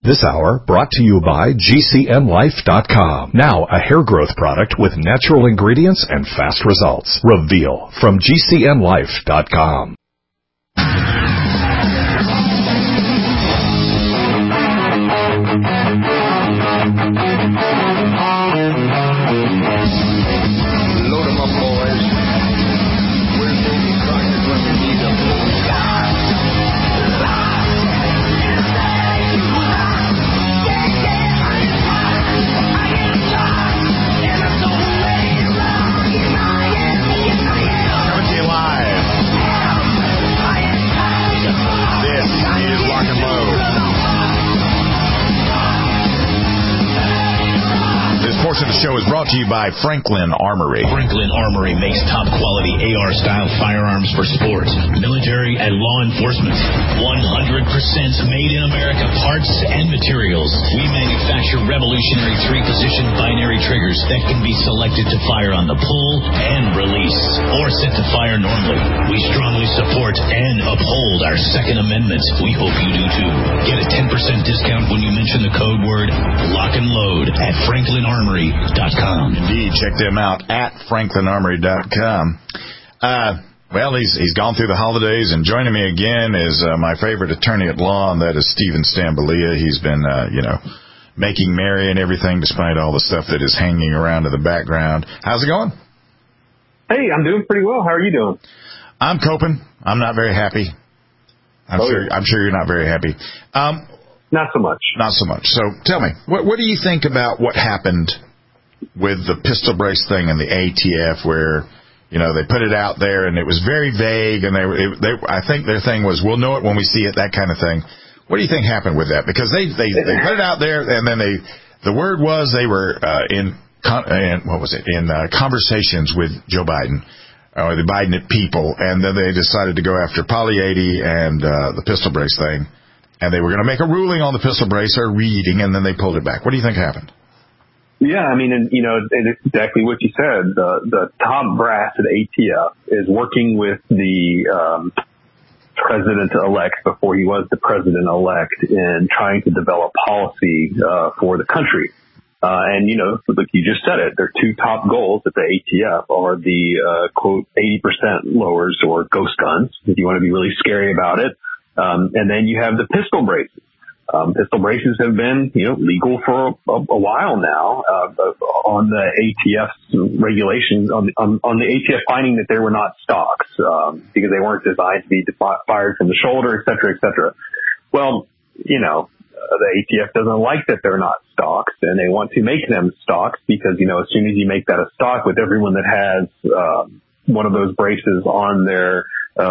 This hour brought to you by GCNlife.com. Now a hair growth product with natural ingredients and fast results. Reveal from GCNlife.com. Load 'em up, boys. Where's Davy Crockett when we need him? Coming to you live. This is Rock and Load. This portion of the show is brought to you by Franklin Armory. Franklin Armory makes top-quality AR-style firearms for sports, military, and law enforcement. 100% made in America parts and materials. We manufacture revolutionary three-position binary triggers that can be selected to fire on the pull and release, or set to fire normally. We strongly support and uphold our Second Amendment. We hope you do too. Get a 10% discount when you mention the code word Lock and Load at FranklinArmory.com. Indeed, check them out at FranklinArmory.com. Well, he's gone through the holidays, and joining me again is my favorite attorney at law, and that is Stephen Stambolia. He's been, making merry and everything despite all the stuff that is hanging around in the background. How's it going? Hey, I'm doing pretty well. How are you doing? I'm coping. I'm not very happy. I'm sure you're not very happy. Not so much. Not so much. So tell me, what do you think about what happened with the pistol brace thing and the ATF, where they put it out there and it was very vague, and I think their thing was, we'll know it when we see it, that kind of thing. What do you think happened with that? Because they put it out there, and then the word was they were in conversations with Joe Biden or the Biden people, and then they decided to go after Poly-80 and the pistol brace thing, and they were going to make a ruling on the pistol brace or reading, and then they pulled it back. What do you think happened? Yeah, I mean, it's exactly what you said. The top brass at ATF is working with the president-elect, before he was the president-elect, in trying to develop policy for the country. And look, you just said it. Their two top goals at the ATF are the, quote, 80% lowers, or ghost guns, if you want to be really scary about it. And then you have the pistol braces. Pistol braces have been, legal for a while now, on the ATF's regulations, on the ATF finding that they were not stocks, because they weren't designed to be fired from the shoulder, et cetera, et cetera. Well, the ATF doesn't like that they're not stocks, and they want to make them stocks because, as soon as you make that a stock, with everyone that has, one of those braces on their,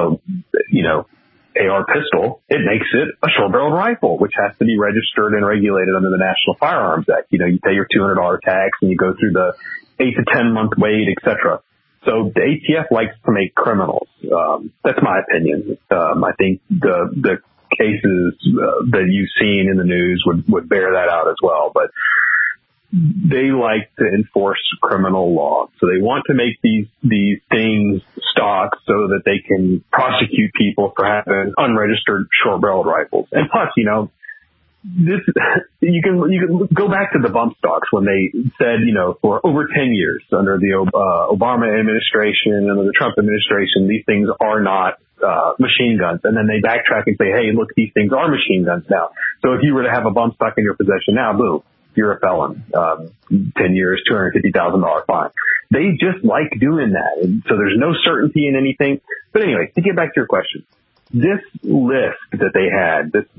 AR pistol, it makes it a short-barreled rifle, which has to be registered and regulated under the National Firearms Act. You pay your $200 tax, and you go through the 8 to 10 month wait, etc. So the ATF likes to make criminals. That's my opinion. I think the cases that you've seen in the news would bear that out as well. But they like to enforce criminal law. So they want to make these things stocks so that they can prosecute people for having unregistered short-barreled rifles. And plus, this, you can go back to the bump stocks when they said, for over 10 years under the Obama administration, under the Trump administration, these things are not machine guns. And then they backtrack and say, hey, look, these things are machine guns now. So if you were to have a bump stock in your possession now, boom, you're a felon. 10 years, $250,000 fine. They just like doing that. And so there's no certainty in anything. But anyway, to get back to your question, this list that they had, this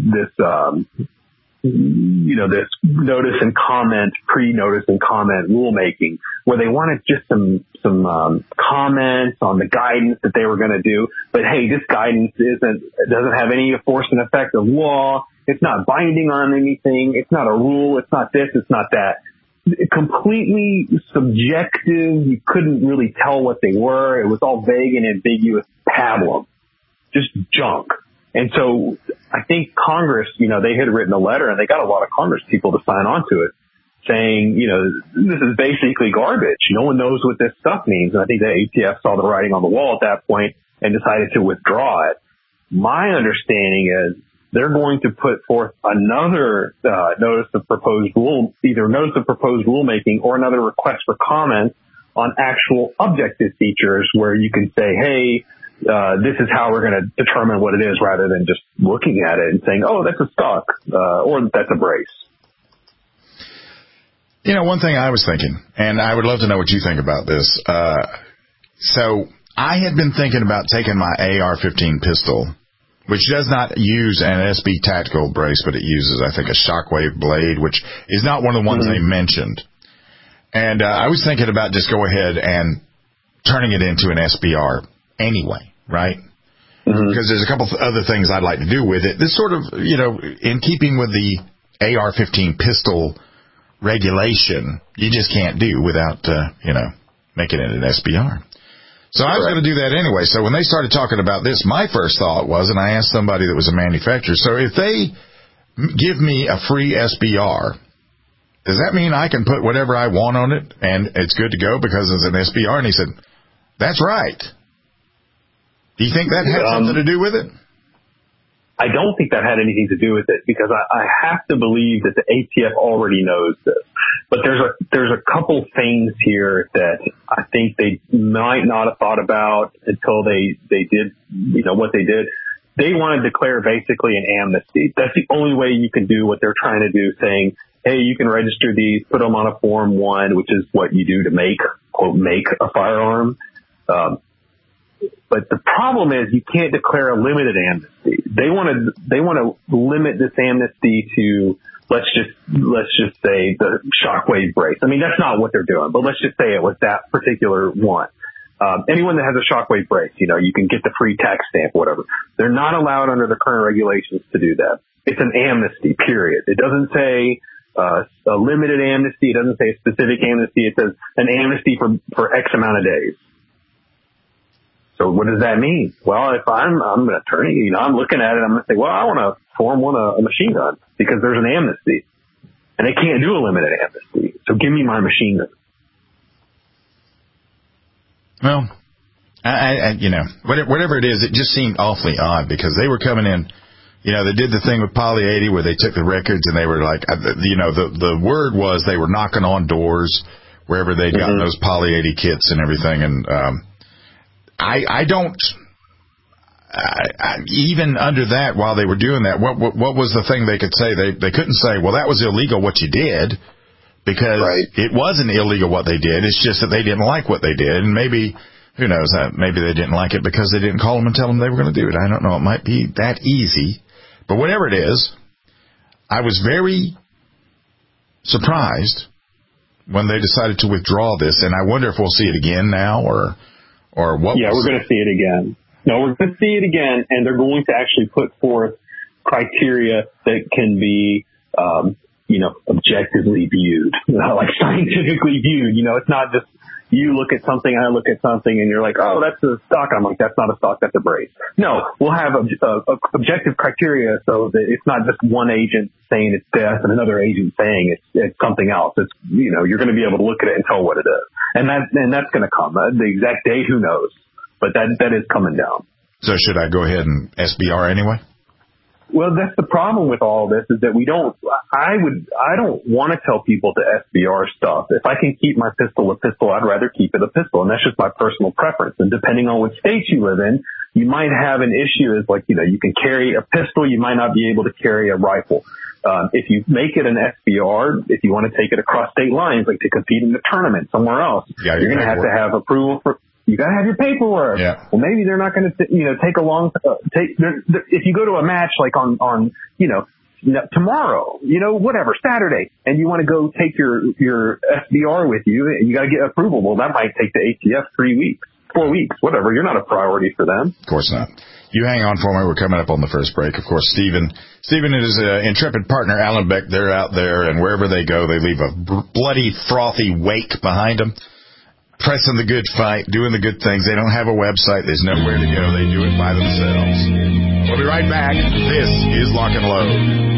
notice and comment, pre-notice and comment rulemaking, where they wanted just some comments on the guidance that they were going to do. But hey, this guidance doesn't have any force and effect of law. It's not binding on anything. It's not a rule. It's not this. It's not that. Completely subjective. You couldn't really tell what they were. It was all vague and ambiguous pablum. Just junk. And so I think Congress, they had written a letter, and they got a lot of Congress people to sign on to it, saying, this is basically garbage. No one knows what this stuff means. And I think the ATF saw the writing on the wall at that point and decided to withdraw it. My understanding is they're going to put forth another notice of proposed rulemaking or another request for comment on actual objective features where you can say, hey, this is how we're going to determine what it is, rather than just looking at it and saying, oh, that's a stock or that's a brace. One thing I was thinking, and I would love to know what you think about this. So I had been thinking about taking my AR-15 pistol, which does not use an SB tactical brace, but it uses, I think, a Shockwave blade, which is not one of the ones they mentioned. And I was thinking about just go ahead and turning it into an SBR anyway, right? Because there's a couple of other things I'd like to do with it. This sort of, in keeping with the AR-15 pistol regulation, you just can't do without, making it an SBR. So I was going to do that anyway. So when they started talking about this, my first thought was, and I asked somebody that was a manufacturer, so if they give me a free SBR, does that mean I can put whatever I want on it and it's good to go because it's an SBR? And he said, that's right. Do you think that had something to do with it? I don't think that had anything to do with it, because I have to believe that the ATF already knows this. But there's a couple things here that I think they might not have thought about until they did, what they did. They want to declare basically an amnesty. That's the only way you can do what they're trying to do, saying, hey, you can register these, put them on a Form 1, which is what you do to make a firearm. But the problem is you can't declare a limited amnesty. They want to limit this amnesty to, let's just say the Shockwave brace. I mean, that's not what they're doing, but let's just say it was that particular one. Anyone that has a Shockwave brace, you can get the free tax stamp, whatever. They're not allowed under the current regulations to do that. It's an amnesty, period. It doesn't say a limited amnesty. It doesn't say a specific amnesty. It says an amnesty for X amount of days. So what does that mean? Well, if I'm an attorney, I'm looking at it, I'm going to say, well, I want to Form 1 a machine gun because there's an amnesty. And they can't do a limited amnesty. So give me my machine gun. Well, whatever it is, it just seemed awfully odd because they were coming in, they did the thing with Poly 80 where they took the records and they were like, the word was they were knocking on doors wherever they'd gotten those Poly 80 kits and everything. And, even under that, while they were doing that, what was the thing they could say? They couldn't say, well, that was illegal what you did, because it wasn't illegal what they did. It's just that they didn't like what they did. And maybe, who knows, maybe they didn't like it because they didn't call them and tell them they were going to do it. I don't know. It might be that easy. But whatever it is, I was very surprised when they decided to withdraw this. And I wonder if we'll see it again now or what? Yeah, we're going to see it again. No, we're going to see it again, and they're going to actually put forth criteria that can be, objectively viewed, like scientifically viewed. It's not just you look at something, I look at something, and you're like, oh, that's a stock. I'm like, that's not a stock, that's a brace. No, we'll have objective criteria so that it's not just one agent saying it's death and another agent saying it's something else. It's, you're going to be able to look at it and tell what it is. And that's going to come. The exact date, who knows? But that is coming down. So should I go ahead and SBR anyway? Well, that's the problem with all this is that I don't want to tell people to SBR stuff. If I can keep my pistol a pistol, I'd rather keep it a pistol. And that's just my personal preference. And depending on what state you live in, you might have an issue as like, you can carry a pistol, you might not be able to carry a rifle. If you make it an SBR, if you want to take it across state lines, like to compete in a tournament somewhere else, you're going to have to have approval for. You got to have your paperwork. Yeah. Well, maybe they're not going to, take a long, if you go to a match like on, tomorrow, whatever, Saturday, and you want to go take your SBR with you and you got to get approval. Well, that might take the ATF 3 weeks, 4 weeks, whatever. You're not a priority for them. Of course not. You hang on for me. We're coming up on the first break. Of course, Stephen and his intrepid partner, Alan Beck, they're out there, and wherever they go, they leave a bloody, frothy wake behind them. Pressing the good fight, doing the good things. They don't have a website. There's nowhere to go. They do it by themselves. We'll be right back. This is Lock and Load.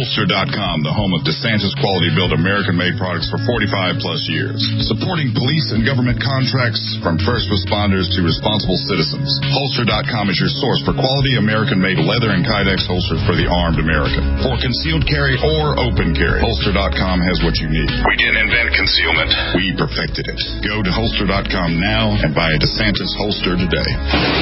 Holster.com, the home of DeSantis quality-built American-made products for 45-plus years. Supporting police and government contracts from first responders to responsible citizens. Holster.com is your source for quality American-made leather and Kydex holsters for the armed American. For concealed carry or open carry, Holster.com has what you need. We didn't invent concealment. We perfected it. Go to Holster.com now and buy a DeSantis holster today.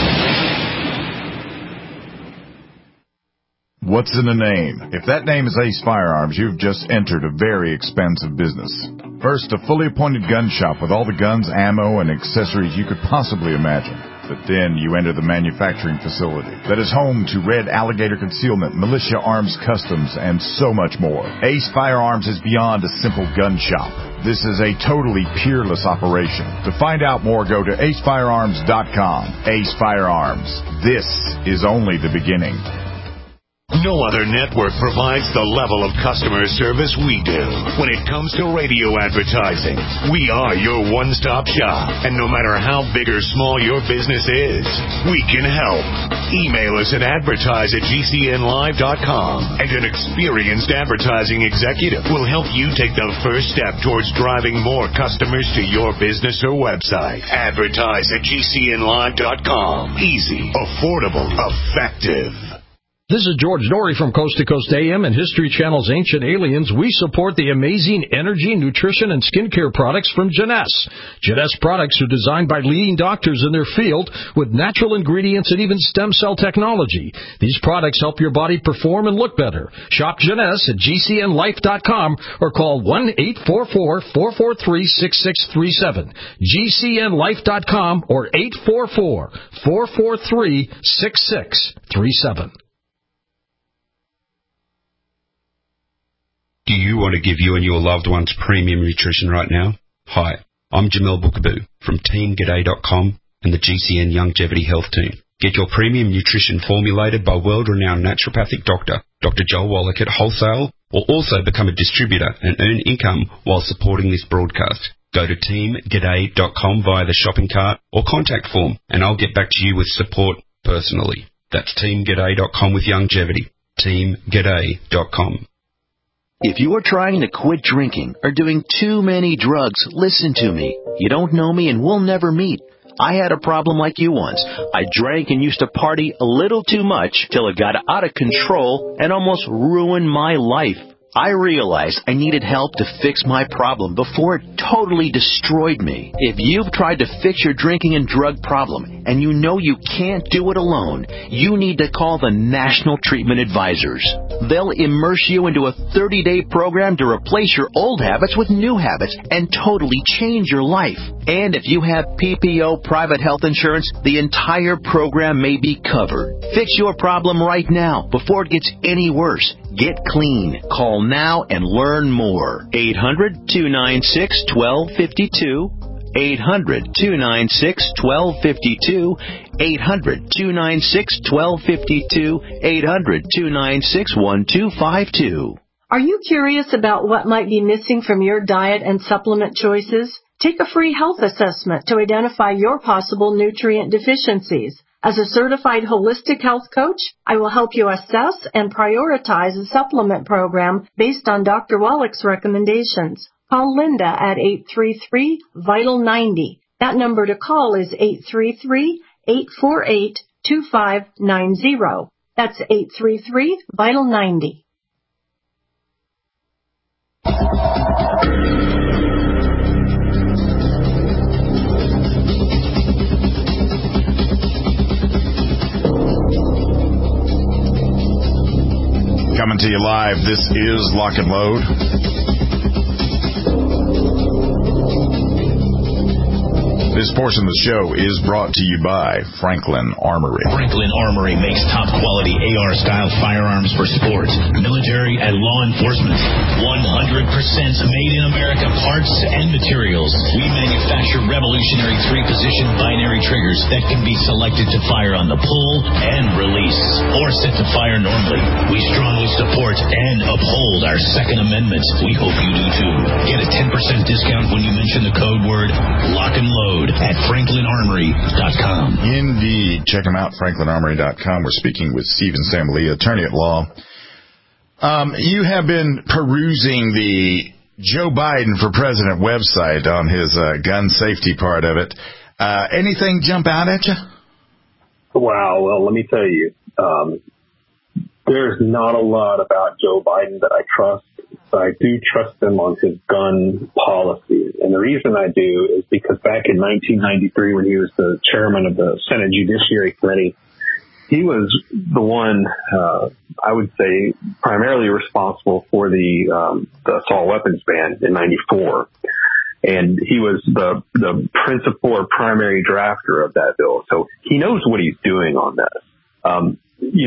What's in a name? If that name is Ace Firearms, you've just entered a very expensive business. First, a fully appointed gun shop with all the guns, ammo, and accessories you could possibly imagine. But then you enter the manufacturing facility that is home to Red Alligator Concealment, Militia Arms Customs, and so much more. Ace Firearms is beyond a simple gun shop. This is a totally peerless operation. To find out more, go to acefirearms.com. Ace Firearms. This is only the beginning. No other network provides the level of customer service we do. When it comes to radio advertising, we are your one-stop shop. And no matter how big or small your business is, we can help. Email us at advertise@gcnlive.com, and an experienced advertising executive will help you take the first step towards driving more customers to your business or website. Advertise@gcnlive.com. Easy, affordable, effective. This is George Norrie from Coast to Coast AM and History Channel's Ancient Aliens. We support the amazing energy, nutrition, and skincare products from Jeunesse. Jeunesse products are designed by leading doctors in their field with natural ingredients and even stem cell technology. These products help your body perform and look better. Shop Jeunesse at GCNlife.com or call 1-844-443-6637. GCNlife.com or 844-443-6637. Do you want to give you and your loved ones premium nutrition right now? Hi, I'm Jamel Bookaboo from TeamGaday.com and the GCN Longevity Health Team. Get your premium nutrition formulated by world-renowned naturopathic doctor, Dr. Joel Wallach at wholesale, or also become a distributor and earn income while supporting this broadcast. Go to TeamGaday.com via the shopping cart or contact form, and I'll get back to you with support personally. That's TeamGaday.com with longevity. TeamGaday.com. If you are trying to quit drinking or doing too many drugs, listen to me. You don't know me and we'll never meet. I had a problem like you once. I drank and used to party a little too much till it got out of control and almost ruined my life. I realized I needed help to fix my problem before it totally destroyed me. If you've tried to fix your drinking and drug problem and you know you can't do it alone, you need to call the National Treatment Advisors. They'll immerse you into a 30-day program to replace your old habits with new habits and totally change your life. And if you have PPO private health insurance, the entire program may be covered. Fix your problem right now before it gets any worse. Get clean. Call now and learn more. 800-296-1252. 800-296-1252. 800-296-1252. 800-296-1252. Are you curious about what might be missing from your diet and supplement choices? Take a free health assessment to identify your possible nutrient deficiencies. As a certified holistic health coach, I will help you assess and prioritize a supplement program based on Dr. Wallach's recommendations. Call Linda at 833-VITAL-90. That number to call is 833-848-2590. That's 833-VITAL-90. Coming to you live, this is Lock and Load. This portion of the show is brought to you by Franklin Armory. Franklin Armory makes top-quality AR-style firearms for sports, military, and law enforcement. 100% made in America parts and materials. We manufacture revolutionary 3-position binary triggers that can be selected to fire on the pull and release, or set to fire normally. We strongly support and uphold our Second Amendment. We hope you do too. Get a 10% discount when you mention the code word Lock and Load at FranklinArmory.com. Indeed. Check them out, FranklinArmory.com. We're speaking with Stephen Samalia, attorney at law. You have been perusing the Joe Biden for President website on his gun safety part of it. Anything jump out at you? Wow. Well, let me tell you, there's not a lot about Joe Biden that I trust, but I do trust him on his gun policy. And the reason I do is because back in 1993, when he was the chairman of the Senate Judiciary Committee, he was the one, I would say, primarily responsible for the assault weapons ban in 94. And he was the principal or primary drafter of that bill. So he knows what he's doing on this.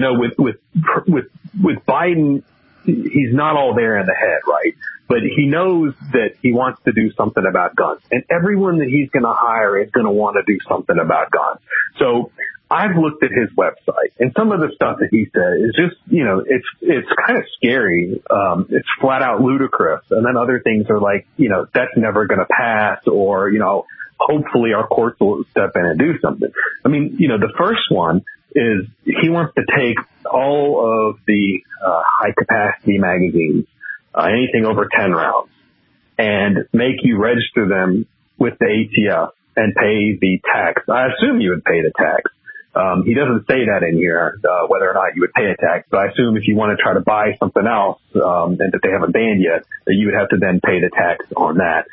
With Biden, he's not all there in the head, right? But he knows that he wants to do something about guns. And everyone that he's going to hire is going to want to do something about guns. So I've looked at his website, and some of the stuff that he said is just, it's kind of scary. It's flat out ludicrous. And then other things are like, that's never going to pass, or, hopefully our courts will step in and do something. I mean, the first one is he wants to take all of the high capacity magazines, anything over 10 rounds, and make you register them with the ATF and pay the tax. I assume you would pay the tax. He doesn't say that in here, whether or not you would pay a tax, but I assume if you want to try to buy something else, and that they haven't banned yet, that you would have to then pay the tax on that.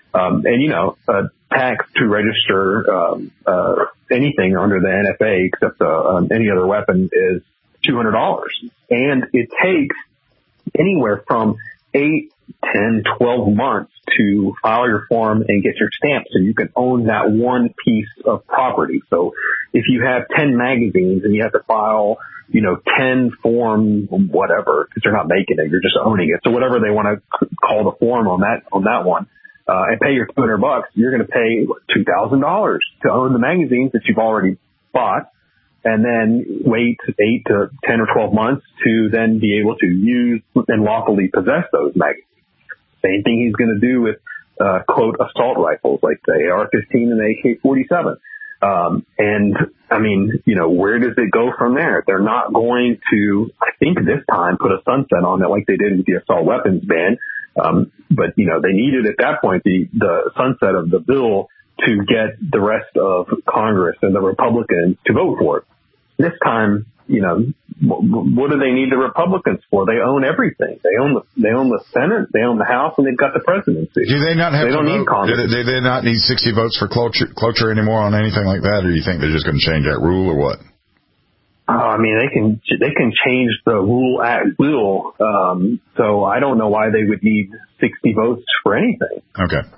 A tax to register, anything under the NFA except, any other weapon is $200. And it takes anywhere from 8, 10, 12 months to file your form and get your stamp so you can own that one piece of property. So if you have 10 magazines and you have to file, 10 form, whatever, because you're not making it, you're just owning it. So whatever they want to call the form on that one, and pay your $200, you're going to pay $2,000 to own the magazines that you've already bought, and then wait 8 to 10 or 12 months to then be able to use and lawfully possess those magazines. Same thing he's going to do with, quote, assault rifles like the AR-15 and the AK-47. And I mean, where does it go from there? They're not going to, I think this time, put a sunset on it like they did with the assault weapons ban. But they needed at that point the sunset of the bill to get the rest of Congress and the Republicans to vote for it. This time, what do they need the Republicans for? They own everything. They own the Senate, they own the House, and they've got the presidency. Do they not have? They don't need Congress. Do they not need 60 votes for cloture anymore on anything like that, or do you think they're just going to change that rule, or what? I mean, they can change the rule at will. So I don't know why they would need 60 votes for anything. Okay.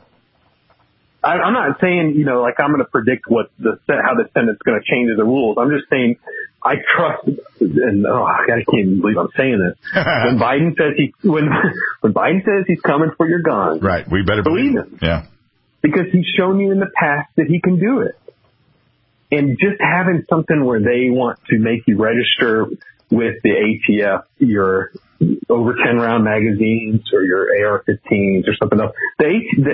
I'm not saying, like I'm going to predict how the Senate's going to change the rules. I'm just saying I trust, and I can't even believe I'm saying this. When Biden says he's coming for your guns, right? We better believe him. Yeah. Because he's shown you in the past that he can do it. And just having something where they want to make you register with the ATF your over 10 round magazines or your AR-15s or something else. The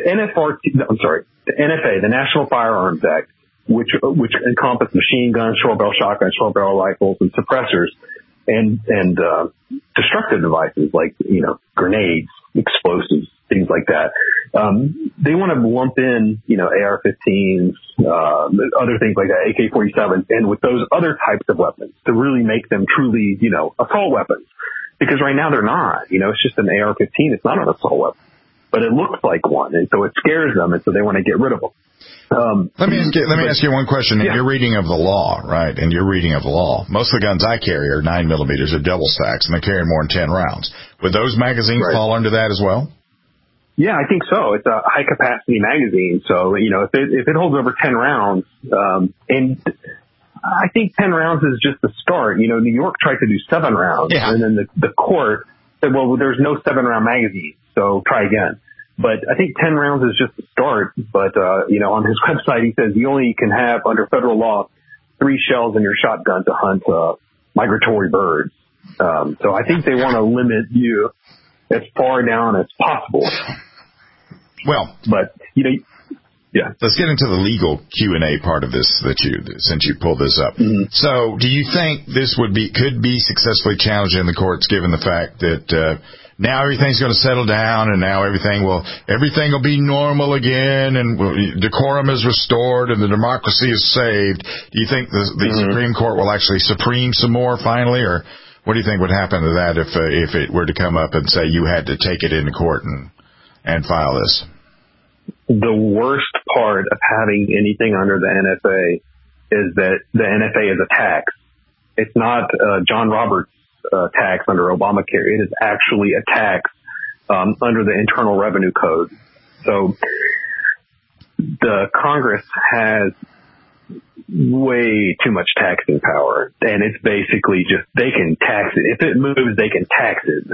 NFA, the National Firearms Act, which encompass machine guns, short barrel shotguns, short barrel rifles, and suppressors, and destructive devices like grenades, explosives, things like that. They want to lump in, AR-15s, other things like that, AK-47s, and with those other types of weapons to really make them truly, assault weapons. Because right now they're not. It's just an AR-15. It's not an assault weapon, but it looks like one, and so it scares them, and so they want to get rid of them. Let me ask you one question. In your reading of the law, right? In your reading of the law, most of the guns I carry are 9 millimeters, are double stacks, and they carry more than 10 rounds. Would those magazines fall under that as well? Yeah, I think so. It's a high capacity magazine. So, if it holds over 10 rounds, and I think 10 rounds is just the start. New York tried to do 7 rounds, and then the court said, well, there's no 7-round magazine, so try again. But I think 10 rounds is just the start. But, on his website, he says you only can have, under federal law, 3 shells in your shotgun to hunt migratory birds. So I think they want to limit you as far down as possible. Well, but Yeah. Let's get into the legal Q&A part of this since you pulled this up. Mm-hmm. So, do you think this could be successfully challenged in the courts, given the fact that now everything's going to settle down, and now everything will be normal again, and decorum is restored, and the democracy is saved? Do you think the Supreme Court will actually supreme some more finally, or what do you think would happen to that if it were to come up and say you had to take it into court and file this? The worst part of having anything under the NFA is that the NFA is a tax. It's not John Roberts' tax under Obamacare. It is actually a tax under the Internal Revenue Code. So the Congress has way too much taxing power, and it's basically just they can tax it. If it moves, they can tax it.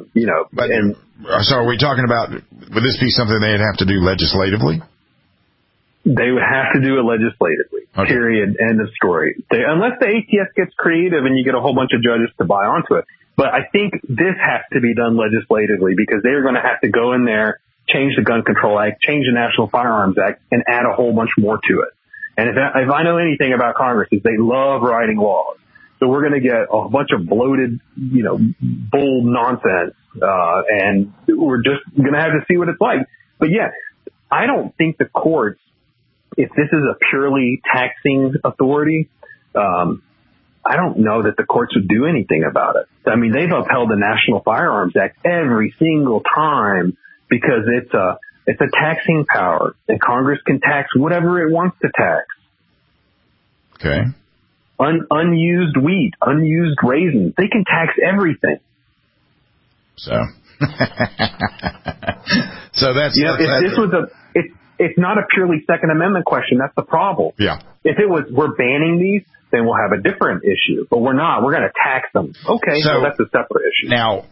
So are we talking about, would this be something they'd have to do legislatively? They would have to do it legislatively. Okay. Period. End of story. Unless the ATF gets creative and you get a whole bunch of judges to buy onto it. But I think this has to be done legislatively, because they're going to have to go in there, change the Gun Control Act, change the National Firearms Act, and add a whole bunch more to it. And if I know anything about Congress, is they love writing laws. So we're going to get a bunch of bloated, bull nonsense, and we're just going to have to see what it's like. But yeah, I don't think the courts, if this is a purely taxing authority, I don't know that the courts would do anything about it. I mean, they've upheld the National Firearms Act every single time because it's a taxing power, and Congress can tax whatever it wants to tax. Okay. Unused wheat, unused raisins, they can tax everything. So that's it's not a purely Second Amendment question. That's the problem. Yeah. If it was we're banning these, then we'll have a different issue. But we're not. We're going to tax them. Okay, so that's a separate issue. Now,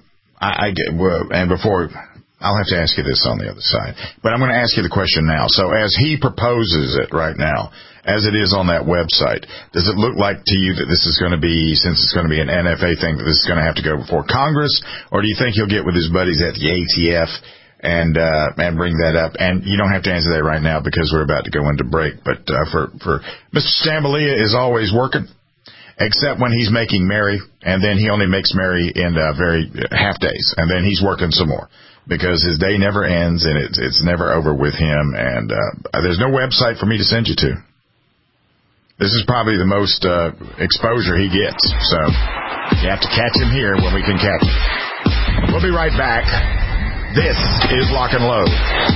I'll have to ask you this on the other side, but I'm going to ask you the question now. So as he proposes it right now, as it is on that website, does it look like to you that this is going to be, since it's going to be an NFA thing, that this is going to have to go before Congress, or do you think he'll get with his buddies at the ATF and bring that up? And you don't have to answer that right now because we're about to go into break, but for Mr. Stambolia is always working, except when he's making merry, and then he only makes merry in very half days, and then he's working some more, because his day never ends, and it's never over with him, and there's no website for me to send you to. This is probably the most exposure he gets, so you have to catch him here when we can catch him. We'll be right back. This is Lock and Load.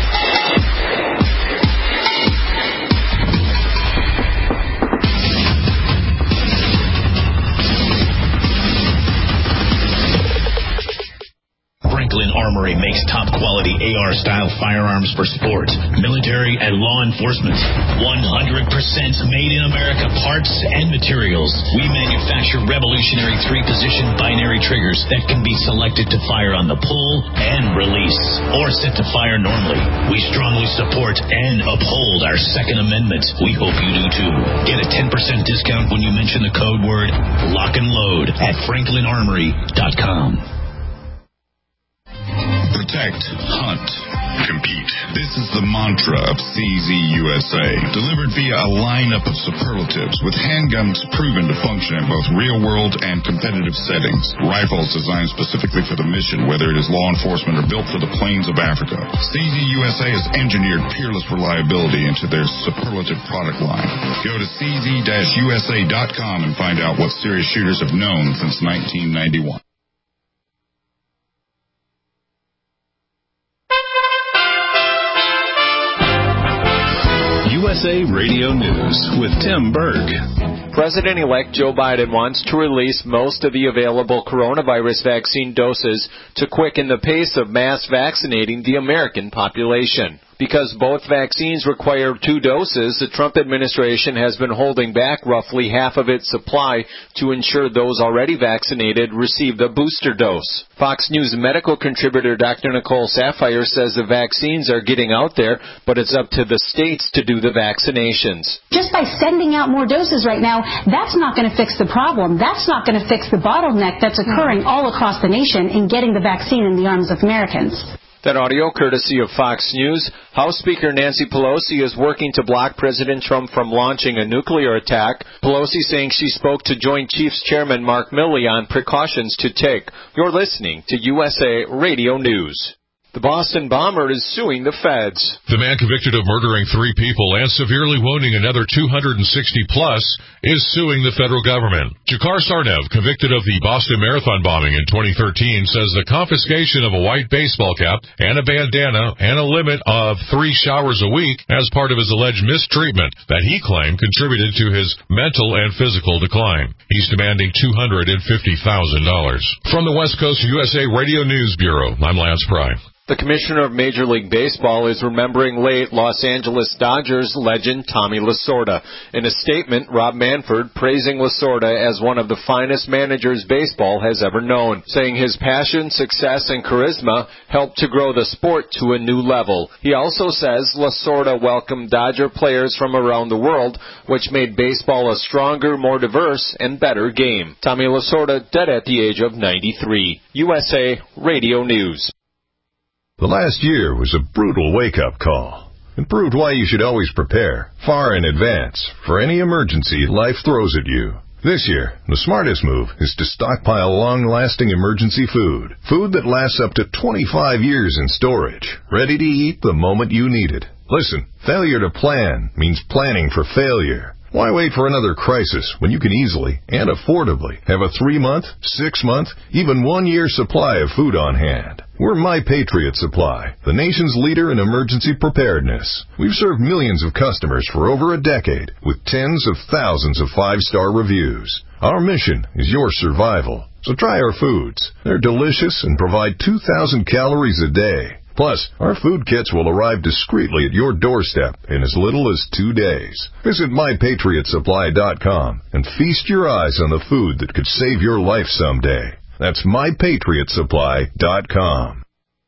Franklin Armory makes top-quality AR-style firearms for sports, military, and law enforcement. 100% made in America parts and materials. We manufacture revolutionary 3-position binary triggers that can be selected to fire on the pull and release, or set to fire normally. We strongly support and uphold our Second Amendment. We hope you do too. Get a 10% discount when you mention the code word Lock and Load at FranklinArmory.com. Protect, hunt, compete. This is the mantra of CZ USA, delivered via a lineup of superlatives with handguns proven to function in both real-world and competitive settings. Rifles designed specifically for the mission, whether it is law enforcement or built for the plains of Africa. CZ USA has engineered peerless reliability into their superlative product line. Go to cz-usa.com and find out what serious shooters have known since 1991. USA Radio News with Tim Berg. President-elect Joe Biden wants to release most of the available coronavirus vaccine doses to quicken the pace of mass vaccinating the American population. Because both vaccines require 2 doses, the Trump administration has been holding back roughly half of its supply to ensure those already vaccinated receive the booster dose. Fox News medical contributor Dr. Nicole Saphier says the vaccines are getting out there, but it's up to the states to do the vaccinations. Just by sending out more doses right now, that's not going to fix the problem. That's not going to fix the bottleneck that's occurring all across the nation in getting the vaccine in the arms of Americans. That audio courtesy of Fox News. House Speaker Nancy Pelosi is working to block President Trump from launching a nuclear attack. Pelosi saying she spoke to Joint Chiefs Chairman Mark Milley on precautions to take. You're listening to USA Radio News. The Boston bomber is suing the feds. The man convicted of murdering 3 people and severely wounding another 260-plus is suing the federal government. Jakar Sarnev, convicted of the Boston Marathon bombing in 2013, says the confiscation of a white baseball cap and a bandana and a limit of 3 showers a week as part of his alleged mistreatment that he claimed contributed to his mental and physical decline. He's demanding $250,000. From the West Coast USA Radio News Bureau, I'm Lance Pry. The commissioner of Major League Baseball is remembering late Los Angeles Dodgers legend Tommy Lasorda. In a statement, Rob Manfred praising Lasorda as one of the finest managers baseball has ever known, saying his passion, success, and charisma helped to grow the sport to a new level. He also says Lasorda welcomed Dodger players from around the world, which made baseball a stronger, more diverse, and better game. Tommy Lasorda dead at the age of 93. USA Radio News. The last year was a brutal wake-up call. It proved why you should always prepare, far in advance, for any emergency life throws at you. This year, the smartest move is to stockpile long-lasting emergency food. Food that lasts up to 25 years in storage, ready to eat the moment you need it. Listen, failure to plan means planning for failure. Why wait for another crisis when you can easily and affordably have a 3-month, 6-month, even 1-year supply of food on hand? We're My Patriot Supply, the nation's leader in emergency preparedness. We've served millions of customers for over a decade with tens of thousands of 5-star reviews. Our mission is your survival, so try our foods. They're delicious and provide 2,000 calories a day. Plus, our food kits will arrive discreetly at your doorstep in as little as 2 days. Visit MyPatriotSupply.com and feast your eyes on the food that could save your life someday. That's MyPatriotSupply.com.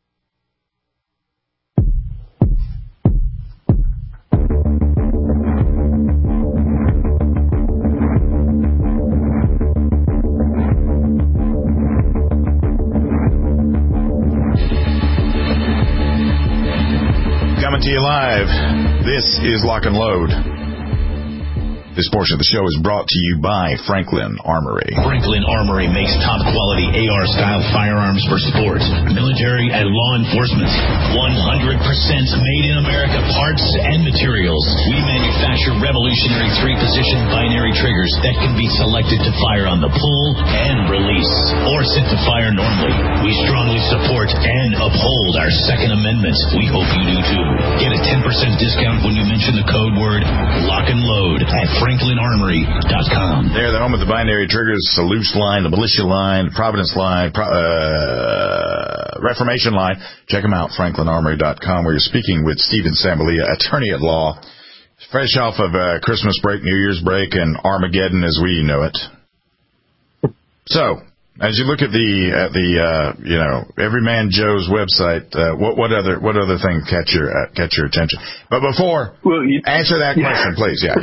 Coming to you live, this is Lock and Load. This portion of the show is brought to you by Franklin Armory. Franklin Armory makes top-quality AR-style firearms for sports, military, and law enforcement. 100% made in America parts and materials. We manufacture revolutionary 3-position binary triggers that can be selected to fire on the pull and release, or set to fire normally. We strongly support and uphold our Second Amendment. We hope you do too. Get a 10% discount when you mention the code word Lock and Load at FranklinArmory.com. They're the home of the binary triggers, the Loose line, the Militia line, the Providence line, Reformation line. Check them out, FranklinArmory.com, where you're speaking with Stephen Sambalia, attorney at law, fresh off of Christmas break, New Year's break, and Armageddon as we know it. So, as you look at the Everyman Joe's website, what other thing catch your attention? But before, answer that question, please. Yeah.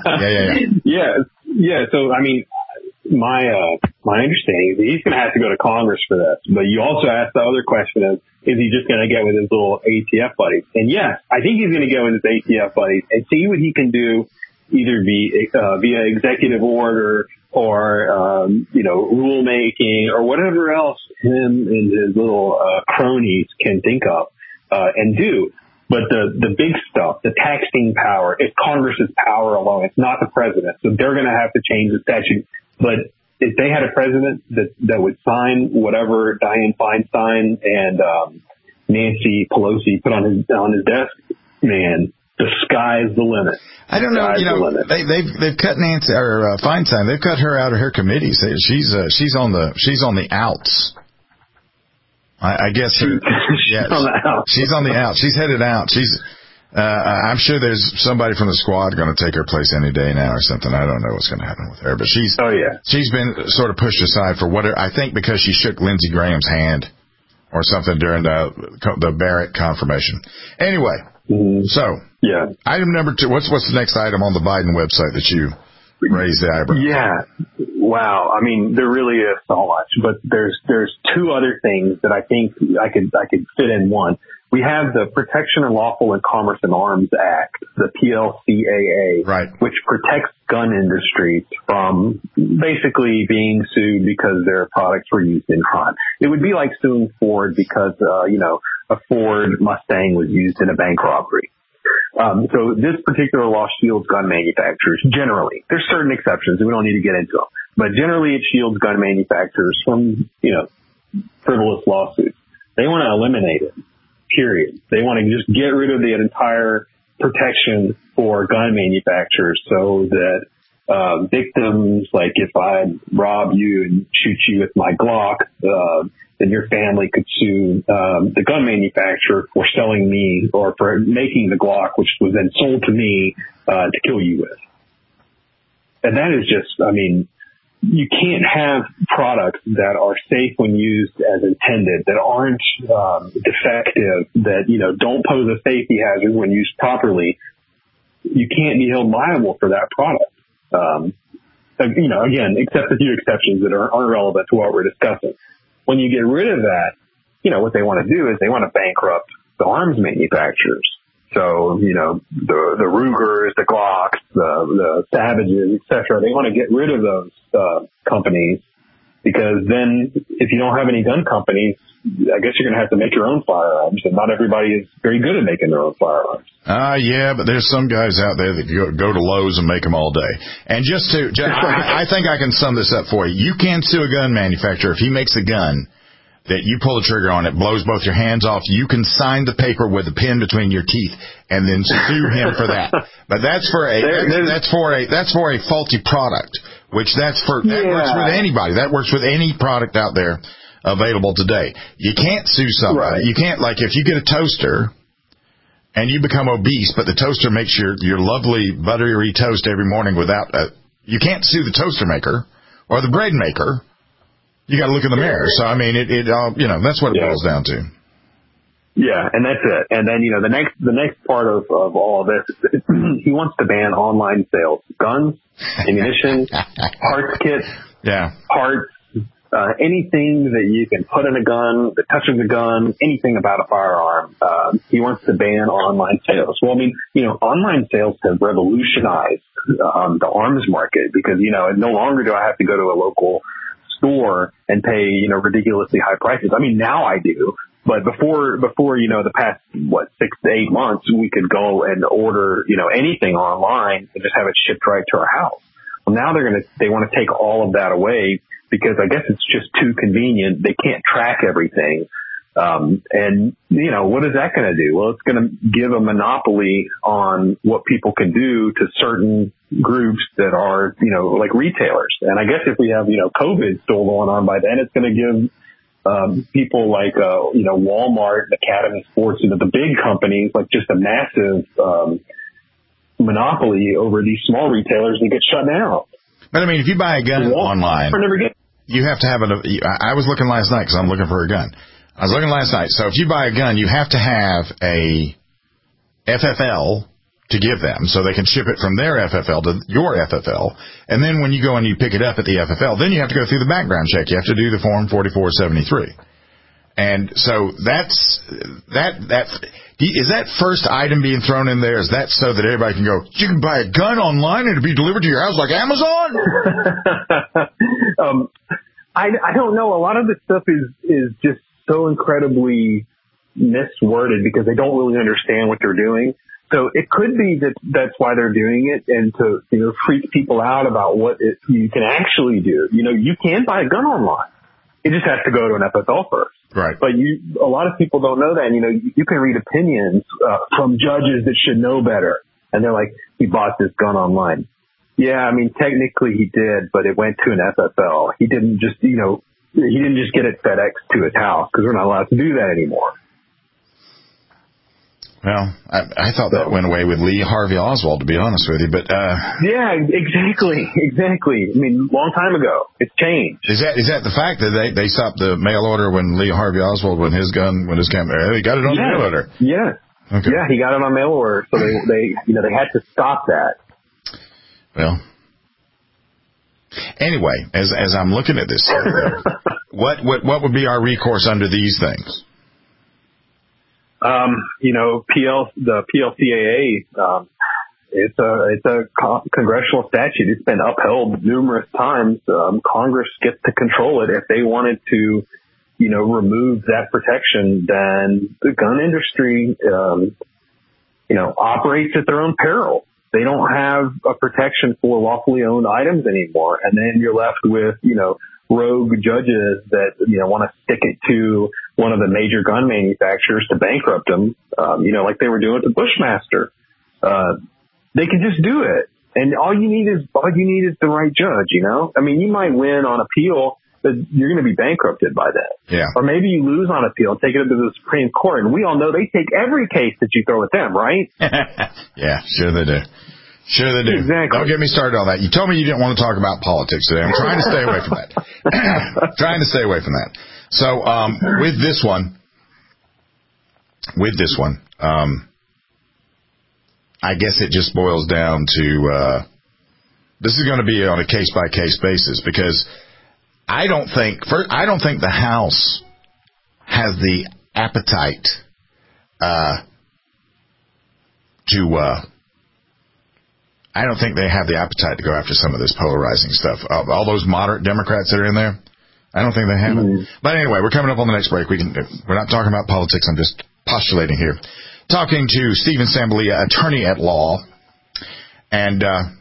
So, I mean, my understanding is he's going to have to go to Congress for this. But you also asked the other question of, is he just going to get with his little ATF buddies? And yes, I think he's going to get with his ATF buddies and see what he can do, either via executive order or, rulemaking or whatever else him and his little cronies can think of and do. But the big stuff, the taxing power, it's Congress's power alone. It's not the president. So they're going to have to change the statute. But if they had a president that would sign whatever Dianne Feinstein and Nancy Pelosi put on his desk, man, the sky's the limit. I don't know. They've cut Nancy or Feinstein. They've cut her out of her committees. She's on the outs. I guess she's on the outs. She's on the outs. She's headed out. I'm sure there's somebody from the squad going to take her place any day now or something. I don't know what's going to happen with her, but she's been sort of pushed aside for whatever. I think because she shook Lindsey Graham's hand or something during the Barrett confirmation. Anyway, so. Yeah. Item number 2. What's the next item on the Biden website that you raised the eyebrow? Yeah. Wow. I mean, there really is so much, but there's two other things that I think I could fit in one. We have the Protection of Lawful and Commerce in Arms Act, the PLCAA, right, which protects gun industries from basically being sued because their products were used in crime. It would be like suing Ford because, a Ford Mustang was used in a bank robbery. So this particular law shields gun manufacturers generally. There's certain exceptions, and we don't need to get into them. But generally it shields gun manufacturers from, frivolous lawsuits. They want to eliminate it, period. They want to just get rid of the entire protection for gun manufacturers so that victims, like if I rob you and shoot you with my Glock, then your family could sue the gun manufacturer for selling me or for making the Glock, which was then sold to me to kill you with. And that is just, you can't have products that are safe when used as intended, that aren't defective, that, don't pose a safety hazard when used properly. You can't be held liable for that product. Again, except a few exceptions that aren't relevant to what we're discussing. When you get rid of that, what they want to do is they want to bankrupt the arms manufacturers. So, the Rugers, the Glocks, the Savages, etc. They want to get rid of those companies, because then if you don't have any gun companies, I guess you're going to have to make your own firearms, and not everybody is very good at making their own firearms. Yeah, but there's some guys out there that go to Lowe's and make them all day. And I think I can sum this up for you. You can't sue a gun manufacturer if he makes a gun that you pull the trigger on, it blows both your hands off. You can sign the paper with a pen between your teeth and then sue him for that. But that's for a faulty product, that works with anybody. That works with any product out there available today. You can't sue somebody. Right. You can't, like, if you get a toaster and you become obese, but the toaster makes your lovely buttery toast every morning you can't sue the toaster maker or the bread maker. You got to look in the mirror. So, that's what it boils down to. Yeah, and that's it. And then, the next part of all of this, he wants to ban online sales. Guns, ammunition, parts kits, parts, anything that you can put in a gun, that touches a gun, anything about a firearm. He wants to ban online sales. Well, online sales have revolutionized the arms market, because, no longer do I have to go to a local store and pay, ridiculously high prices. Now I do, but before, the past, 6 to 8 months, we could go and order, anything online and just have it shipped right to our house. Well, now they want to take all of that away, because I guess it's just too convenient. They can't track everything. And what is that going to do? Well, it's going to give a monopoly on what people can do to certain groups that are, like retailers. And I guess if we have, COVID still going on by then, it's going to give people like, Walmart, Academy Sports, the big companies, like, just a massive monopoly over these small retailers that get shut down. But if you buy a gun online, you have to have I was looking last night because I'm looking for a gun. I was looking last night. So if you buy a gun, you have to have a FFL to give them, so they can ship it from their FFL to your FFL. And then when you go and you pick it up at the FFL, then you have to go through the background check. You have to do the Form 4473. And so is that first item being thrown in there? Is that so that everybody can go, you can buy a gun online and it'll be delivered to your house like Amazon? I don't know. A lot of this stuff is just so incredibly misworded because they don't really understand what they're doing. So it could be that's why they're doing it, and to, freak people out about what you can actually do. You can buy a gun online. It just has to go to an FFL first. Right. But a lot of people don't know that. And, you can read opinions from judges that should know better. And they're like, he bought this gun online. Yeah, technically he did, but it went to an FFL. He didn't just, he didn't just get it FedEx to his house, because we're not allowed to do that anymore. Well, I thought that went away with Lee Harvey Oswald, to be honest with you, but yeah, exactly. Long time ago, it's changed. Is that the fact that they stopped the mail order when Lee Harvey Oswald, when he got it on mail order? Yeah. Okay. Yeah, he got it on mail order, so they had to stop that. Well, Anyway, as I'm looking at this, what would be our recourse under these things? The PLCAA, it's a congressional statute. It's been upheld numerous times. Congress gets to control it. If they wanted to, remove that protection, then the gun industry, operates at their own peril. They don't have a protection for lawfully owned items anymore. And then you're left with, rogue judges that, want to stick it to one of the major gun manufacturers to bankrupt them, like they were doing to Bushmaster. They can just do it. And all you need is the right judge, I mean, you might win on appeal, but you're going to be bankrupted by that. Yeah. Or maybe you lose on appeal, take it up to the Supreme Court. And we all know they take every case that you throw at them, right? Yeah, sure they do. Sure they do. Exactly. Don't get me started on that. You told me you didn't want to talk about politics today. I'm trying to stay away from that. So, with this one, I guess it just boils down to, this is going to be on a case by case basis, because I don't think the House has the appetite, I don't think they have the appetite to go after some of this polarizing stuff. All those moderate Democrats that are in there, I don't think they have it. But anyway, we're coming up on the next break. We're not talking about politics. I'm just postulating here. Talking to Stephen Sambalia, attorney at law. And,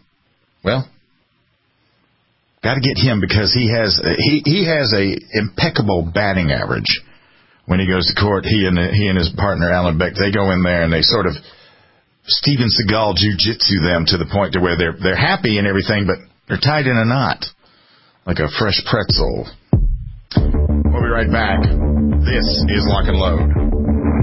got to get him because he has a impeccable batting average when he goes to court. He and his partner, Alan Beck, they go in there and they sort of Steven Seagal jiu-jitsu them to the point to where they're happy and everything, but they're tied in a knot like a fresh pretzel. We'll be right back. This is Lock and Load.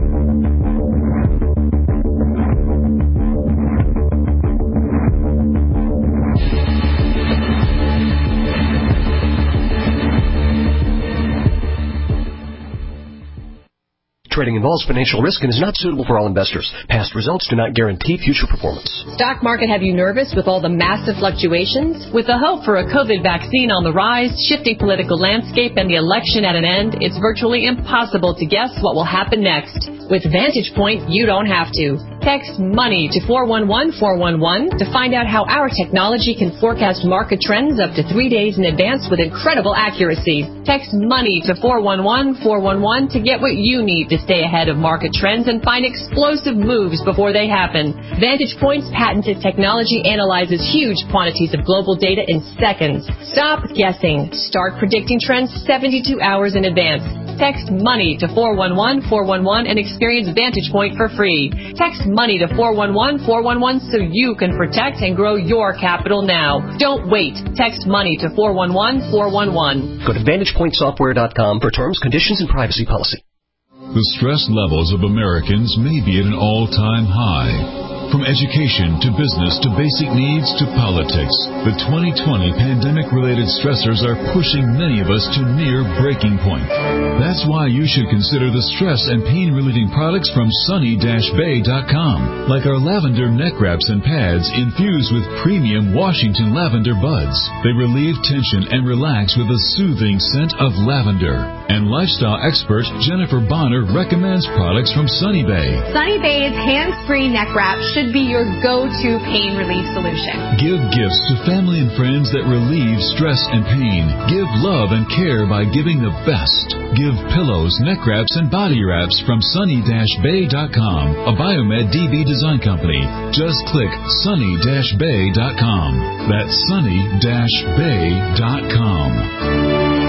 Trading involves financial risk and is not suitable for all investors. Past results do not guarantee future performance. Stock market have you nervous with all the massive fluctuations? With the hope for a COVID vaccine on the rise, shifting political landscape, and the election at an end, it's virtually impossible to guess what will happen next. With Vantage Point, you don't have to. Text MONEY to 411-411 to find out how our technology can forecast market trends up to 3 days in advance with incredible accuracy. Text MONEY to 411-411 to get what you need to stay ahead of market trends and find explosive moves before they happen. Vantage Point's patented technology analyzes huge quantities of global data in seconds. Stop guessing. Start predicting trends 72 hours in advance. Text MONEY to 411-411 and experience Vantage Point for free. Text MONEY to 411-411 so you can protect and grow your capital now. Don't wait. Text MONEY to 411-411. Go to VantagePointSoftware.com for terms, conditions, and privacy policy. The stress levels of Americans may be at an all-time high. From education to business to basic needs to politics, the 2020 pandemic-related stressors are pushing many of us to near breaking point. That's why you should consider the stress and pain-relieving products from Sunny-Bay.com, like our lavender neck wraps and pads infused with premium Washington lavender buds. They relieve tension and relax with a soothing scent of lavender. And lifestyle expert Jennifer Bonner recommends products from Sunny Bay. Sunny Bay's hands-free neck wrap should be your go-to pain relief solution. Give gifts to family and friends that relieve stress and pain. Give love and care by giving the best. Give pillows, neck wraps, and body wraps from Sunny-Bay.com, a Biomed DB design company. Just click Sunny-Bay.com. That's Sunny-Bay.com.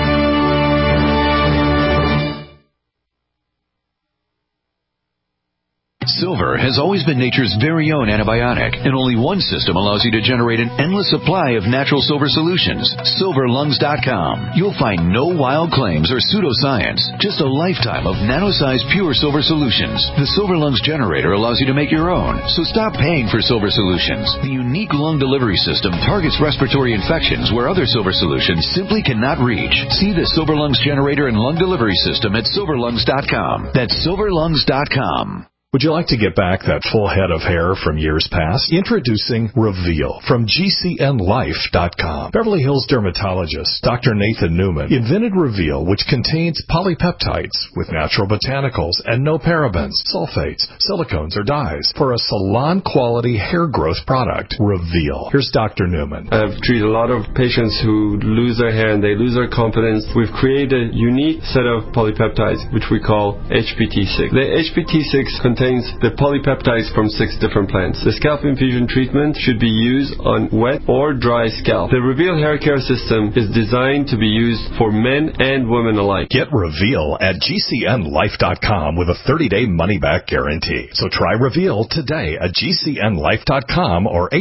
Silver has always been nature's very own antibiotic, and only one system allows you to generate an endless supply of natural silver solutions. SilverLungs.com. You'll find no wild claims or pseudoscience, just a lifetime of nano-sized pure silver solutions. The Silver Lungs generator allows you to make your own, so stop paying for silver solutions. The unique lung delivery system targets respiratory infections where other silver solutions simply cannot reach. See the Silver Lungs generator and lung delivery system at SilverLungs.com. That's SilverLungs.com. Would you like to get back that full head of hair from years past? Introducing Reveal from GCNLife.com. Beverly Hills dermatologist Dr. Nathan Newman invented Reveal, which contains polypeptides with natural botanicals and no parabens, sulfates, silicones, or dyes for a salon-quality hair growth product. Reveal. Here's Dr. Newman. I've treated a lot of patients who lose their hair and they lose their confidence. We've created a unique set of polypeptides, which we call HPT6. The HPT6 contains the polypeptides from 6 different plants. The scalp infusion treatment should be used on wet or dry scalp. The Reveal hair care system is designed to be used for men and women alike. Get Reveal at GCNLife.com with a 30-day money-back guarantee. So try Reveal today at GCNLife.com or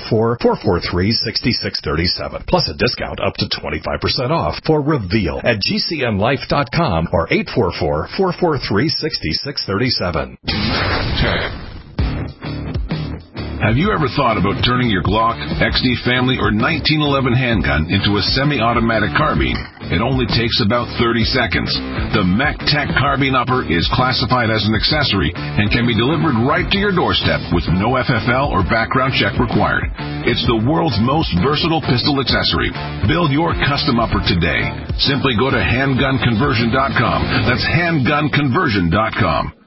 844-443-6637. Plus a discount up to 25% off for Reveal at GCNLife.com or 844-443-6637. Have you ever thought about turning your Glock, XD Family, or 1911 handgun into a semi-automatic carbine? It only takes about 30 seconds. The MacTac Carbine Upper is classified as an accessory and can be delivered right to your doorstep with no FFL or background check required. It's the world's most versatile pistol accessory. Build your custom upper today. Simply go to handgunconversion.com. That's handgunconversion.com.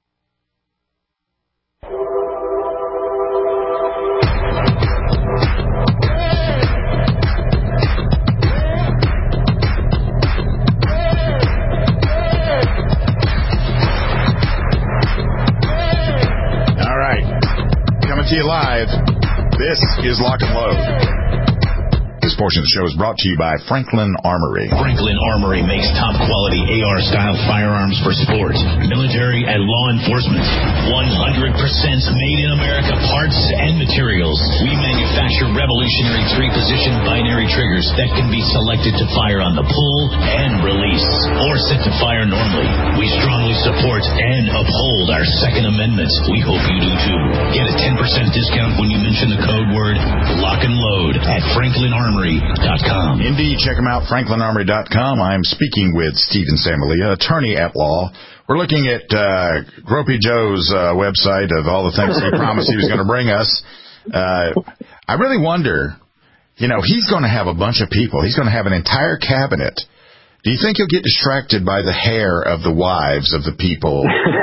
To you live. This is Lock and Load. This portion of the show is brought to you by Franklin Armory. Franklin Armory makes top-quality AR-style firearms for sports, military, and law enforcement. 100% made in America parts and materials. We manufacture revolutionary 3-position binary triggers that can be selected to fire on the pull and release, or set to fire normally. We strongly support and uphold our Second Amendment. We hope you do too. Get a 10% discount when you mention the code word Lock and Load at FranklinArmory.com. Indeed, check them out, FranklinArmory.com. I'm speaking with Stephen Samalia, attorney at law. We're looking at Gropey Joe's website of all the things he promised he was going to bring us. I really wonder, he's going to have a bunch of people. He's going to have an entire cabinet. Do you think he'll get distracted by the hair of the wives of the people?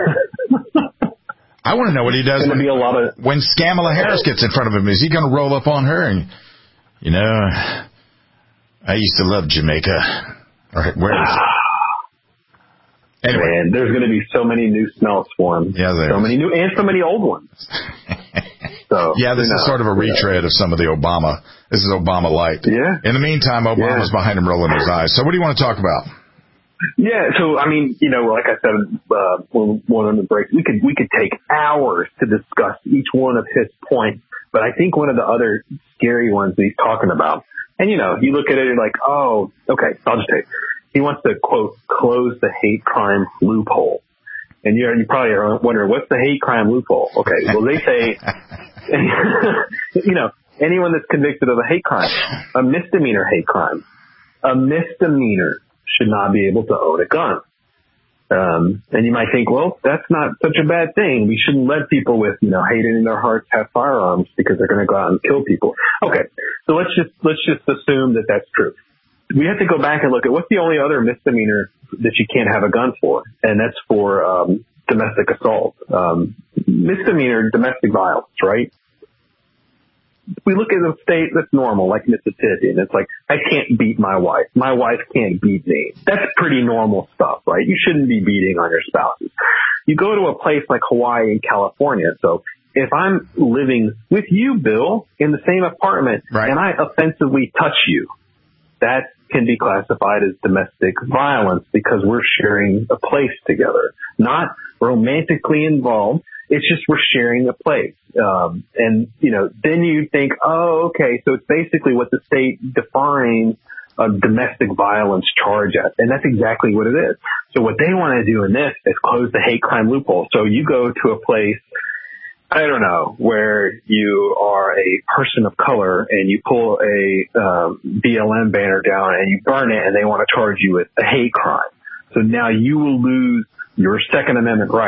I want to know what he does when Scamala Harris gets in front of him. Is he going to roll up on her and... I used to love Jamaica. All right, where is it? Anyway. Man, there's going to be so many new smells for him. Yeah, there so many new and so many old ones. So yeah, this is sort of a retread of some of the Obama. This is Obama light. Yeah. In the meantime, Obama's behind him rolling his eyes. So what do you want to talk about? Yeah, so I mean, like I said, one on the break, we could take hours to discuss each one of his points. But I think one of the other scary ones that he's talking about, and you look at it and you're like, oh, okay, I'll just take it. He wants to, quote, close the hate crime loophole. And you probably are wondering, what's the hate crime loophole? Okay, well, they say, anyone that's convicted of a hate crime, a misdemeanor hate crime, a misdemeanor should not be able to own a gun. And you might think, well, that's not such a bad thing. We shouldn't let people with, hate in their hearts have firearms because they're going to go out and kill people. Okay. So let's just assume that that's true. We have to go back and look at what's the only other misdemeanor that you can't have a gun for. And that's for, domestic assault, misdemeanor domestic violence, right? We look at a state that's normal, like Mississippi, and it's like, I can't beat my wife. My wife can't beat me. That's pretty normal stuff, right? You shouldn't be beating on your spouses. You go to a place like Hawaii and California. So if I'm living with you, Bill, in the same apartment, right, and I offensively touch you, that can be classified as domestic violence because we're sharing a place together, not romantically involved. It's just we're sharing a place. And, then you think, oh, okay, so it's basically what the state defines a domestic violence charge as. And that's exactly what it is. So what they want to do in this is close the hate crime loophole. So you go to a place, I don't know, where you are a person of color and you pull a BLM banner down and you burn it and they want to charge you with a hate crime. So now you will lose your Second Amendment rights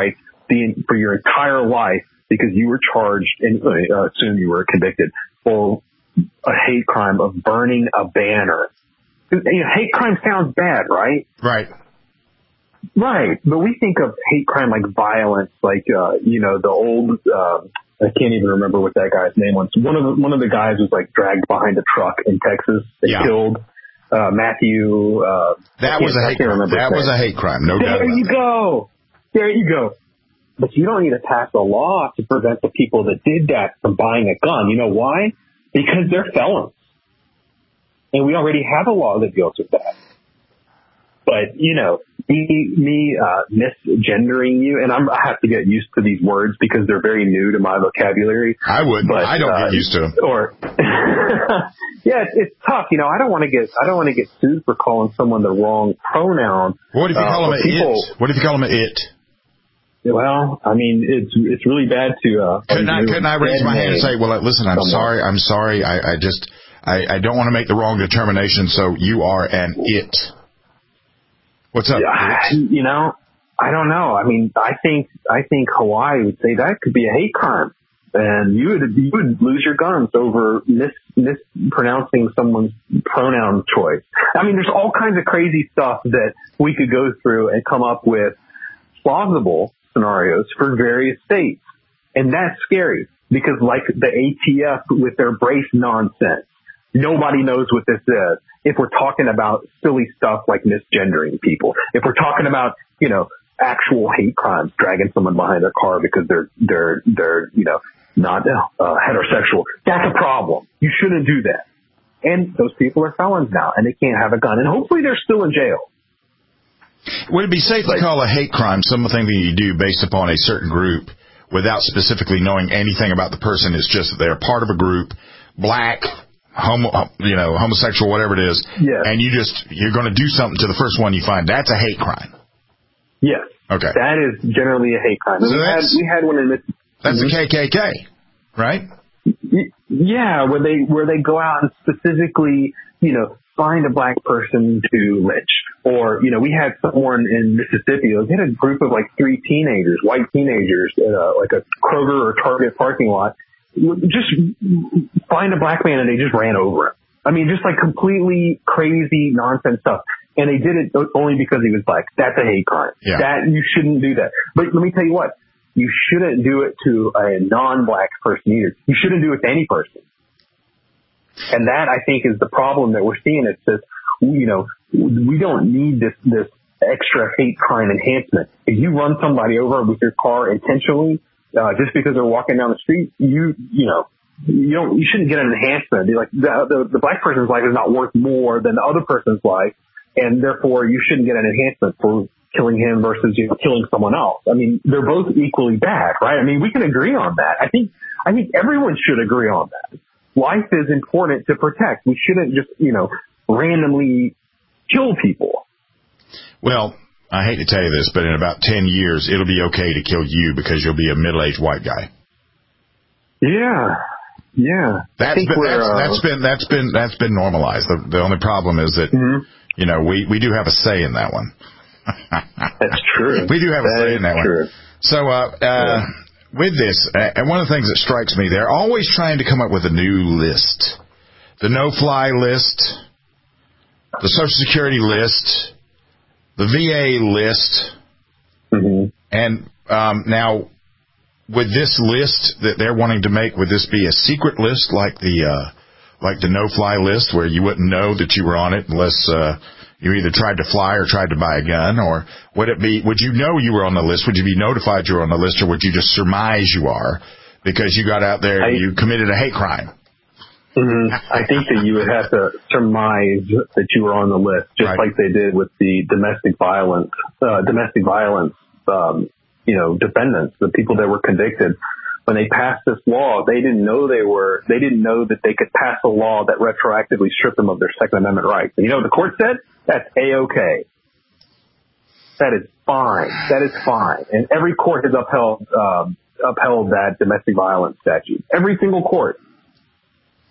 for your entire life because you were charged and assume you were convicted for a hate crime of burning a banner. Hate crime sounds bad, right? Right. Right. But we think of hate crime like violence, like, the old, I can't even remember what that guy's name was. One of the guys was like dragged behind a truck in Texas. They killed, Matthew, that was a hate crime. That was a hate crime. No doubt. There you go. There you go. But you don't need to pass a law to prevent the people that did that from buying a gun. You know why? Because they're felons. And we already have a law that deals with that. But, me misgendering you, and I have to get used to these words because they're very new to my vocabulary. I would, but I don't get used to them. Or, yeah, it's tough. I don't want to get sued for calling someone the wrong pronoun. What if you call them it? What if you call them it? Well, I mean, it's really bad to. Couldn't I raise my hand and say, well, listen, I'm sorry. I don't want to make the wrong determination. So you are an it. What's up? I don't know. I mean, I think Hawaii would say that could be a hate crime, and you would lose your guns over mispronouncing someone's pronoun choice. I mean, there's all kinds of crazy stuff that we could go through and come up with plausible scenarios for various states, and that's scary because, like the ATF with their brace nonsense, nobody knows what this is. If we're talking about silly stuff like misgendering people, if we're talking about, actual hate crimes, dragging someone behind their car because they're not heterosexual, that's a problem. You shouldn't do that. And those people are felons now, and they can't have a gun. And hopefully they're still in jail. Would it be safe to call a hate crime something that you do based upon a certain group without specifically knowing anything about the person? It's just that they're part of a group, black, homosexual, whatever it is, and you're going to do something to the first one you find. That's a hate crime. Yes. Okay. That is generally a hate crime. So we had one in Mississippi. That's the KKK, right? Yeah, where they go out and specifically, find a black person to lynch. Or, we had someone in Mississippi, we had a group of like 3 teenagers, white teenagers, at a Kroger or Target parking lot, just find a black man and they just ran over him. I mean, just like completely crazy nonsense stuff. And they did it only because he was black. That's a hate crime. Yeah. That, you shouldn't do that. But let me tell you what, you shouldn't do it to a non-black person either. You shouldn't do it to any person. And that, I think, is the problem that we're seeing. It's just, we don't need this extra hate crime enhancement. If you run somebody over with your car intentionally, just because they're walking down the street, you shouldn't get an enhancement. Be like, the black person's life is not worth more than the other person's life, and therefore you shouldn't get an enhancement for killing him versus killing someone else. I mean, they're both equally bad, right? I mean, we can agree on that. I think everyone should agree on that. Life is important to protect. We shouldn't just, randomly kill people. Well, I hate to tell you this, but in about 10 years, it'll be okay to kill you because you'll be a middle-aged white guy. Yeah. That's been normalized. The only problem is that, we do have a say in that one. That's true. We do have a say in that one. So, with this, and one of the things that strikes me, they're always trying to come up with a new list. The no-fly list, the Social Security list, the VA list, and now with this list that they're wanting to make, would this be a secret list like the no-fly list where you wouldn't know that you were on it unless you either tried to fly or tried to buy a gun? Or would you know you were on the list? Would you be notified you were on the list, or would you just surmise you are because you got out there and you committed a hate crime? I think that you would have to surmise that you were on the list, just like they did with the domestic violence, defendants, the people that were convicted. When they passed this law, they didn't know that they could pass a law that retroactively stripped them of their Second Amendment rights. And the court said that's A-okay. That is fine. That is fine. And every court has upheld that domestic violence statute. Every single court.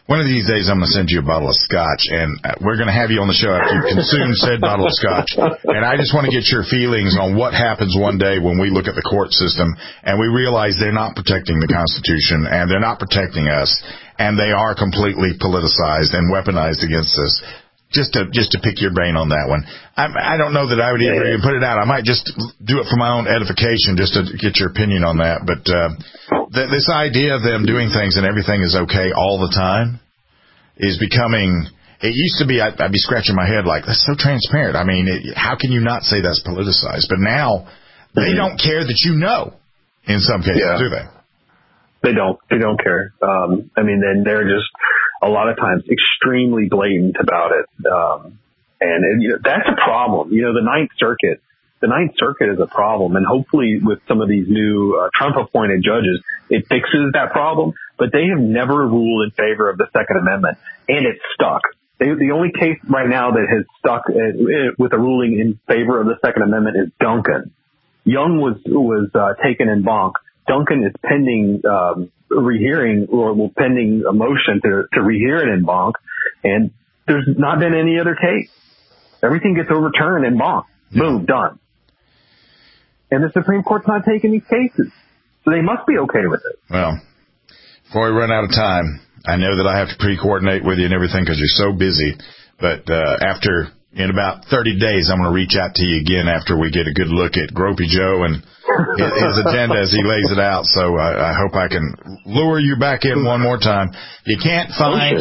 One of these days, I'm going to send you a bottle of scotch, and we're going to have you on the show after you consume said bottle of scotch. And I just want to get your feelings on what happens one day when we look at the court system and we realize they're not protecting the Constitution and they're not protecting us, and they are completely politicized and weaponized against us. Just to pick your brain on that one. I don't know that I would even put it out. I might just do it for my own edification, just to get your opinion on that. But this idea of them doing things and everything is okay all the time is becoming. It used to be I'd be scratching my head like, that's so transparent. I mean, how can you not say that's politicized? But now they don't care that you know. In some cases, do they? They don't. They don't care. I mean, then they're just a lot of times extremely blatant about it. And you know, that's a problem. You know, the Ninth Circuit is a problem. And hopefully with some of these new Trump appointed judges, it fixes that problem. But they have never ruled in favor of the Second Amendment, and it's stuck. The only case right now that has stuck with a ruling in favor of the Second Amendment is Duncan. Young was taken en banc. Duncan is pending rehearing or pending a motion to rehear it en banc, and there's not been any other case. Everything gets overturned en banc. Boom, done. And the Supreme Court's not taking these cases, so they must be okay with it. Well, before we run out of time, I know that I have to pre-coordinate with you and everything because you're so busy, but in about 30 days, I'm going to reach out to you again after we get a good look at Gropey Joe and his agenda as he lays it out. So I hope I can lure you back in one more time. You can't find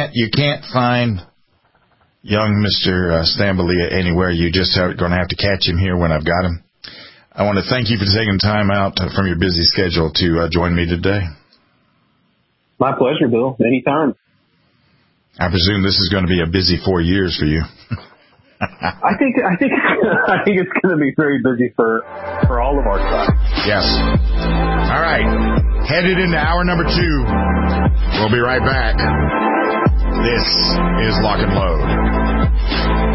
young Mr. Stambolia anywhere. You just are going to have to catch him here when I've got him. I want to thank you for taking time out from your busy schedule to join me today. My pleasure, Bill. Anytime. I presume this is going to be a busy 4 years for you. I think it's going to be very busy for all of our stuff. Yes. All right. Headed into hour number 2. We'll be right back. This is Lock and Load.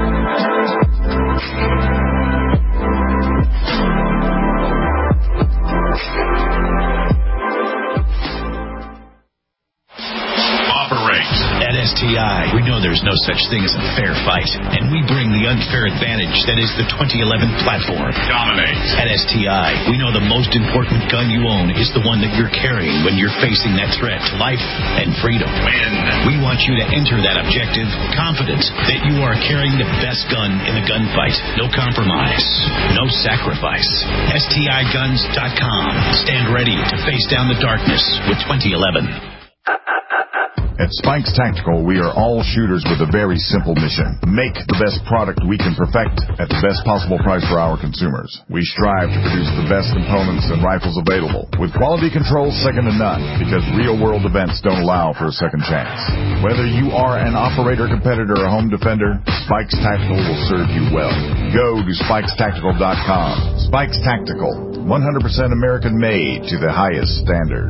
At STI, we know there's no such thing as a fair fight, and we bring the unfair advantage that is the 2011 platform. Dominate. At STI, we know the most important gun you own is the one that you're carrying when you're facing that threat to life and freedom. Win. We want you to enter that objective confident that you are carrying the best gun in the gunfight. No compromise. No sacrifice. STIguns.com. Stand ready to face down the darkness with 2011. At Spikes Tactical, we are all shooters with a very simple mission. Make the best product we can perfect at the best possible price for our consumers. We strive to produce the best components and rifles available, with quality control second to none, because real-world events don't allow for a second chance. Whether you are an operator, competitor, or home defender, Spikes Tactical will serve you well. Go to SpikesTactical.com. Spikes Tactical, 100% American-made to the highest standard.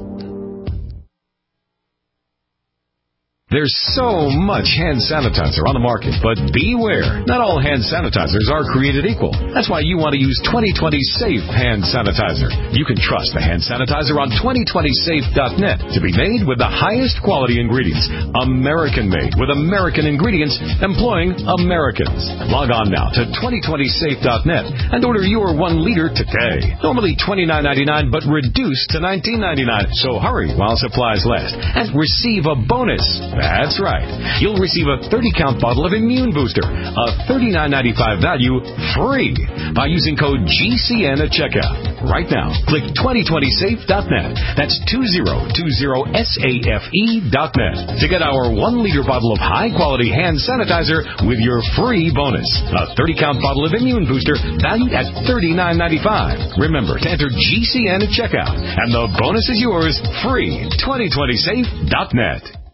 There's so much hand sanitizer on the market, but beware. Not all hand sanitizers are created equal. That's why you want to use 2020 Safe Hand Sanitizer. You can trust the hand sanitizer on 2020safe.net to be made with the highest quality ingredients. American-made with American ingredients employing Americans. Log on now to 2020safe.net and order your 1 liter today. Normally $29.99, but reduced to $19.99. So hurry while supplies last and receive a bonus. That's right. You'll receive a 30-count bottle of Immune Booster, a $39.95 value, free by using code GCN at checkout. Right now, click 2020safe.net. That's 2020safe.net to get our 1 liter bottle of high-quality hand sanitizer with your free bonus. A 30-count bottle of Immune Booster valued at $39.95. Remember to enter GCN at checkout, and the bonus is yours free. 2020safe.net.